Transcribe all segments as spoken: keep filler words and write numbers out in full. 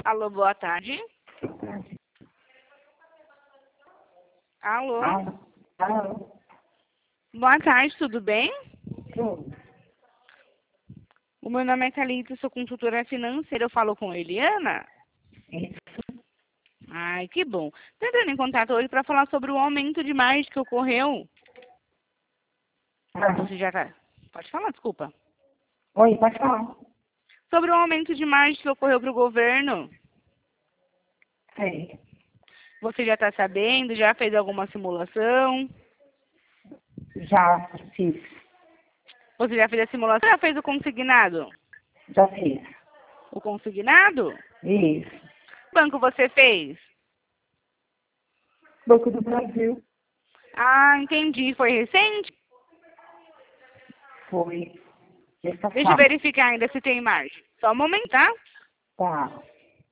Alô, boa tarde. Alô. Alô. Boa tarde, tudo bem? Tudo. O meu nome é Thalita, sou consultora financeira. Eu falo com Eliana? Isso. Ai, que bom. Estou entrando em contato hoje para falar sobre o aumento de margem que ocorreu. Ah. Você já tá... Pode falar, desculpa. Oi, pode falar. Sobre o aumento de margem que ocorreu para o governo. Sei. Você já está sabendo? Já fez alguma simulação? Já fiz. Você já fez a simulação? Já fez o consignado? Já fiz. O consignado? Isso. Que banco você fez? Banco do Brasil. Ah, entendi. Foi recente? Foi. Essa Deixa eu verificar ainda se tem margem. Só um momento, tá? Tá.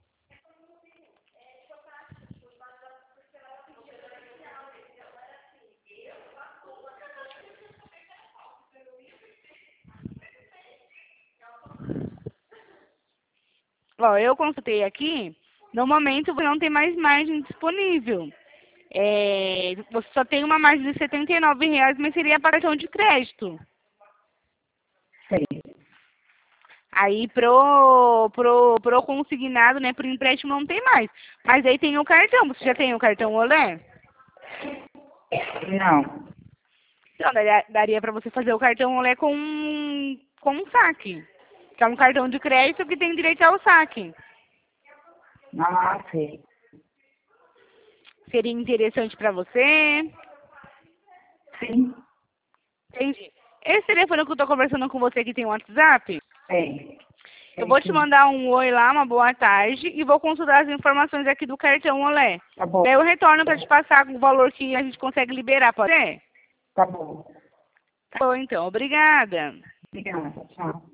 Ó, eu consultei aqui. No momento, você não tem mais margem disponível. É, você só tem uma margem de setenta e nove reais, mas seria para cartão de crédito. Sei. Aí, pro, pro, pro consignado, né, pro empréstimo não tem mais. Mas aí tem o cartão. Você já tem o cartão Olé? Não. Então, daria, daria para você fazer o cartão Olé com, com um saque. Que é um cartão de crédito que tem direito ao saque. Ah, sei. Seria interessante para você? Sim. Entendi. Esse telefone que eu tô conversando com você aqui tem um WhatsApp? Sei. Eu vou te mandar um oi lá, uma boa tarde, e vou consultar as informações aqui do cartão Olé. Tá bom. Daí eu retorno para te passar o valor que a gente consegue liberar, pode ser? Tá bom. Tá bom, então. Obrigada. Obrigada. Tchau.